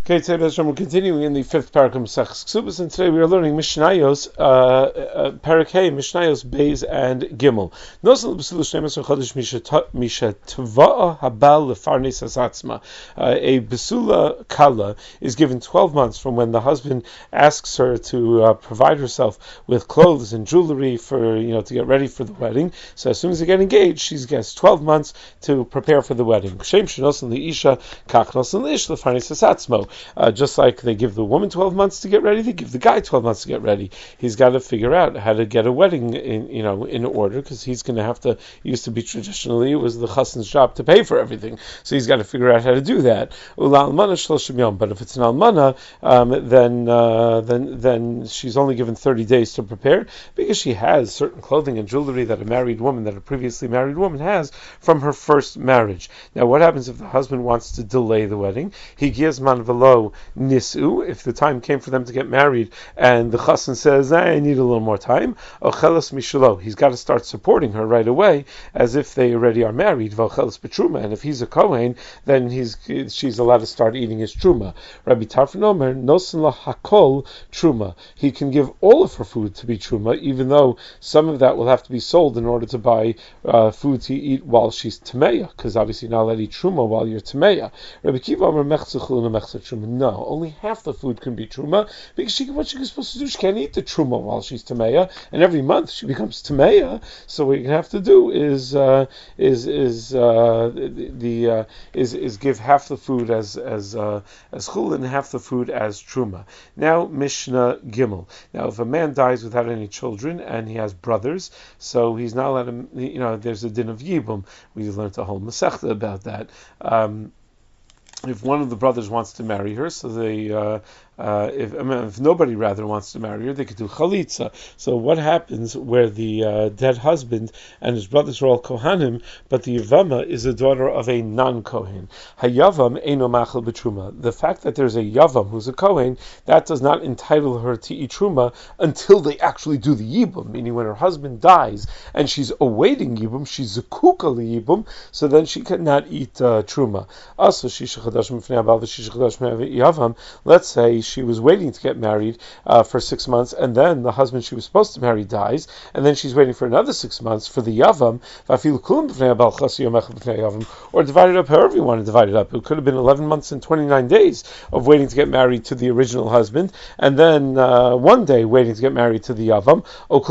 Okay, today we're continuing in the fifth parak of Maseches Ksubos, and today we are learning Mishnayos, Parak Hey, Mishnayos Beis and Gimel. Nosel b'silu 12 chodesh misha tva'a habal lefarnes hasatzma. A besula kala is given 12 months from when the husband asks her to provide herself with clothes and jewelry for to get ready for the wedding. So as soon as they get engaged, she gets 12 months to prepare for the wedding. Shem shenos and isha kach nos and lish lefarnes hasatzmo. Just like they give the woman 12 months to get ready, they give the guy 12 months to get ready. He's got to figure out how to get a wedding in order, because he's going to have to. Used to be traditionally, it was the chassan's job to pay for everything, so he's got to figure out how to do that. But if it's an almana, then she's only given 30 days to prepare, because she has certain clothing and jewelry that a previously married woman has from her first marriage. Now, what happens if the husband wants to delay the wedding? He gives man velo nisu, if the time came for them to get married, and the chassan says, I need a little more time, ochelas mishalo, he's got to start supporting her right away, as if they already are married, v'ochelas b'truma, and if he's a kohen, then she's allowed to start eating his truma. Rabbi Tarfon Omer, nosen la hakol truma, he can give all of her food to be truma, even though some of that will have to be sold in order to buy food to eat while she's tameya, because obviously you're not allowed to eat truma while you're tameya. Rabbi Kiva Omer truma. No, only half the food can be truma, because what she's supposed to do, she can't eat the truma while she's tameya, and every month she becomes tameya. So what you have to do is give half the food as chul and half the food as truma. Now Mishnah Gimel. Now, if a man dies without any children and he has brothers, so he's not allowed to. There's a din of yibum. We learned a whole masechta about that. If one of the brothers wants to marry her, so they if nobody rather wants to marry her, they could do chalitza. So what happens where the dead husband and his brothers are all kohanim, but the yavama is a daughter of a non-kohen? Hayavam eino machal b'truma. The fact that there's a yavam who's a kohen, that does not entitle her to eat truma until they actually do the yibum, meaning when her husband dies and she's awaiting yibum, she's zekuka liyibum, so then she cannot eat truma. Also, let's say she was waiting to get married for 6 months, and then the husband she was supposed to marry dies, and then she's waiting for another 6 months for the yavam, or divide it up however you want to divide it up. It could have been 11 months and 29 days of waiting to get married to the original husband, and then 1 day waiting to get married to the yavam,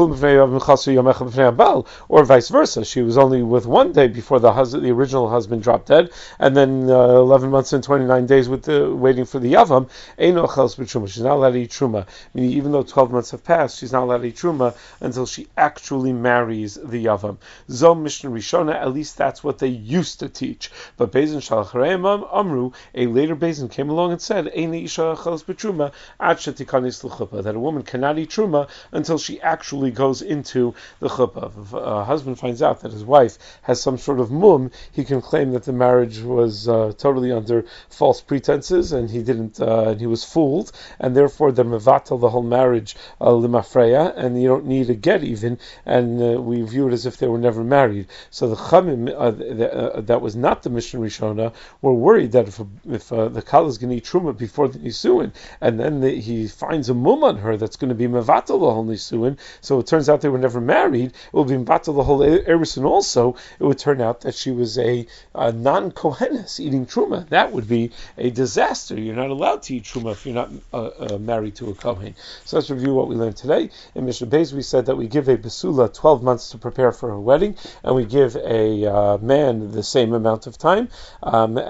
or vice versa. She was only with 1 day before the original husband dropped dead, and then 11 months and 29 days waiting for the yavam. She's not allowed to eat truma. Meaning, even though 12 months have passed, she's not allowed to eat truma until she actually marries the yavam. Zom Mishnah Rishona, at least that's what they used to teach. But Beis Din Shalach Re'emam Amru, a later Beis Din came along and said, Eini isha acheles b'truma ad shetikanis l'chuppah, that a woman cannot eat truma until she actually goes into the chuppah. If a husband finds out that his wife has some sort of mum, he can claim that the marriage was totally under false pretenses, and he didn't. And he was fooled, and therefore they're mevatel the whole marriage limafreya, and you don't need a get even, and we view it as if they were never married. So the Chamim that was not the Mishnah Rishona were worried that if the Kal is going to eat truma before the Nisuin, and then he finds a mum on her that's going to be mevatel the whole Nisuin, so it turns out they were never married, it will be mevatel the whole Erusin also, it would turn out that she was a non-Kohenes eating truma. That would be a disaster. You're not allowed to eat truma if you're not married to a kohen. So let's review what we learned today. In Mishnah Beis, we said that we give a besula 12 months to prepare for her wedding, and we give a man the same amount of time, but an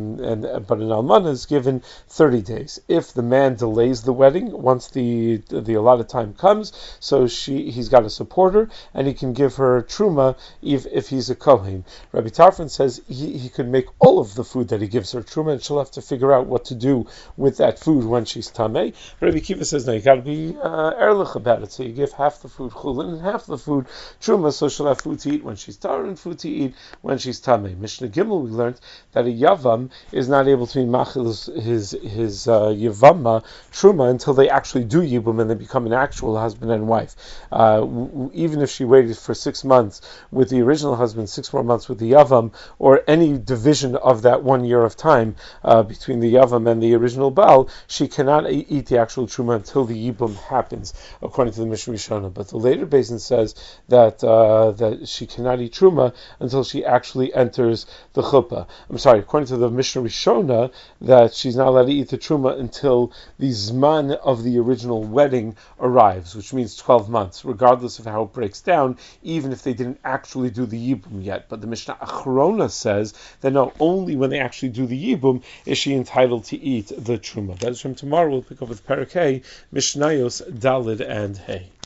almana is given 30 days. If the man delays the wedding, once the allotted time comes, so he's got to support her, and he can give her truma if he's a kohen. Rabbi Tarfon says he could make all of the food that he gives her truma, and she'll have to figure out what to do with that food when she's tamei. Rabbi Kiva says, no, you got to be ehrlich about it. So you give half the food chulin and half the food truma, so she'll have food to eat when she's tar and food to eat when she's tamei. Mishnah Gimel, we learned that a yavam is not able to be machil his yavama truma until they actually do yibum and they become an actual husband and wife. Even if she waited for 6 months with the original husband, 6 more months with the yavam, or any division of that 1 year of time, time between the Yavam and the original Baal, she cannot eat the actual Truma until the Yibum happens, according to the Mishnah Rishona. But the later Basin says that she cannot eat Truma until she actually enters the Chuppah. I'm sorry, according to the Mishnah Rishona, that she's not allowed to eat the Truma until the Zman of the original wedding arrives, which means 12 months, regardless of how it breaks down, even if they didn't actually do the Yibum yet. But the Mishnah Achrona says that no, only when they actually do the Yibum is she entitled to eat the Truma. That is from tomorrow. We'll pick up with Parakeh, Mishnayos, Dalid, and Hey.